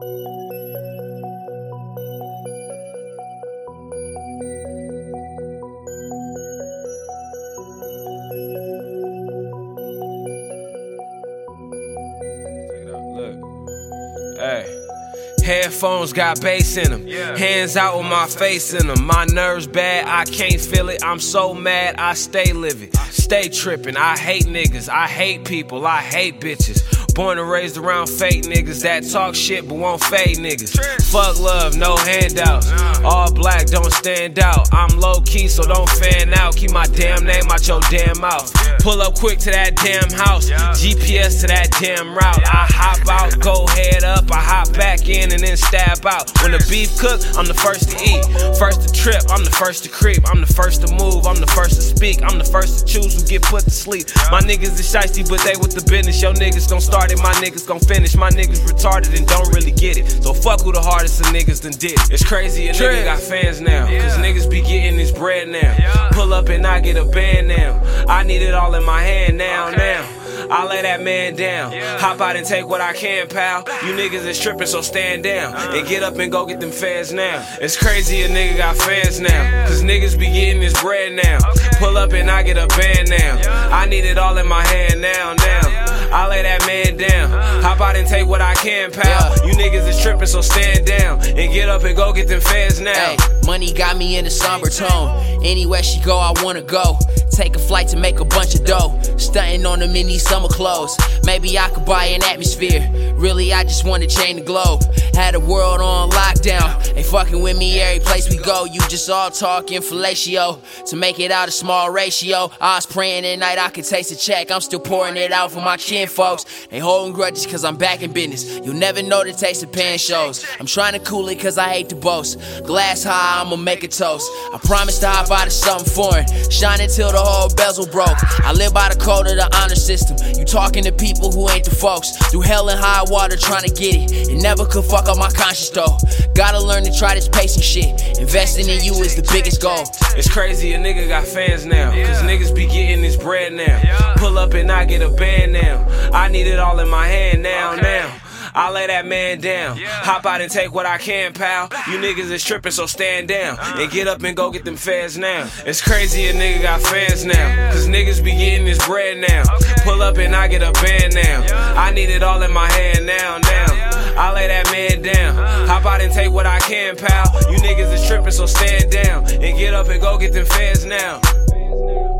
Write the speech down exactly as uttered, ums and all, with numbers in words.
Hey. Headphones got bass in them, yeah. Hands out with my face in them. My nerves bad, I can't feel it. I'm so mad, I stay livid. Stay tripping, I hate niggas, I hate people, I hate bitches. Born and raised around fake niggas that talk shit but won't fade niggas. Fuck love, no handouts. All black, don't stand out. I'm low key, so don't fan out. Keep my damn name out your damn mouth. Pull up quick to that damn house. G P S to that damn route. I hop out, go head up. I hop back in and then stab out. When the beef cook, I'm the first to eat. First to trip, I'm the first to creep. I'm the first to move, I'm the first to speak. I'm the first to choose who get put to sleep. My niggas is shiesty, but they with the business. Your niggas gon' start it, my niggas gon' finish. My niggas retarded and don't really get it. So fuck who the hardest of niggas done did it. It's crazy, a nigga got fans now. Cause niggas be getting his bread now. Pull up and I get a band now. I need it all in my hand now, now. I lay that man down. Hop out and take what I can, pal. You niggas is tripping, so stand down. And get up and go get them fans now. It's crazy, a nigga got fans now. Cause niggas be getting his bread now. Pull up and I get a band now. I need it all in my hand now, now. I lay that man down. Hop out and take what I can, pal. You niggas is tripping, so stand down. And get up and go get them fans now. Hey, money got me in a somber tone. Anywhere she go, I wanna go. Take a flight to make a bunch of dough. Stunting on them in these summer clothes. Maybe I could buy an atmosphere. Really, I just wanna change the globe. Had the world on lockdown. They fucking with me every place we go. You just all talking fellatio. To make it out a small ratio. I was praying at night I could taste a check. I'm still pouring it out for my kin folks. They holding grudges cause I'm back in business. You'll never know the taste of pan shows. I'm trying to cool it cause I hate to boast. Glass high, I'ma make a toast. I promise to hop out of something foreign. Shine until the whole bezel broke. I live by the code of the honor system. You talking to people who ain't the folks. Through hell and high water trying to get it. And never could fuck up my conscience though. Gotta learn to try this pacing shit. Investing in you is the biggest goal. It's crazy, a nigga got fans now. Cause niggas be getting his bread now. Pull up and I get a band now. I need it all in my hand now, now. I lay that man down. Hop out and take what I can, pal. You niggas is tripping, so stand down. And get up and go get them fans now. It's crazy, a nigga got fans now. Cause niggas be getting his bread now. Pull up and I get a band now. I need it all in my hand now, now. I lay that man down. Hop out and take what I can, pal. You niggas is tripping, so stand down. And get up and go get them fans now.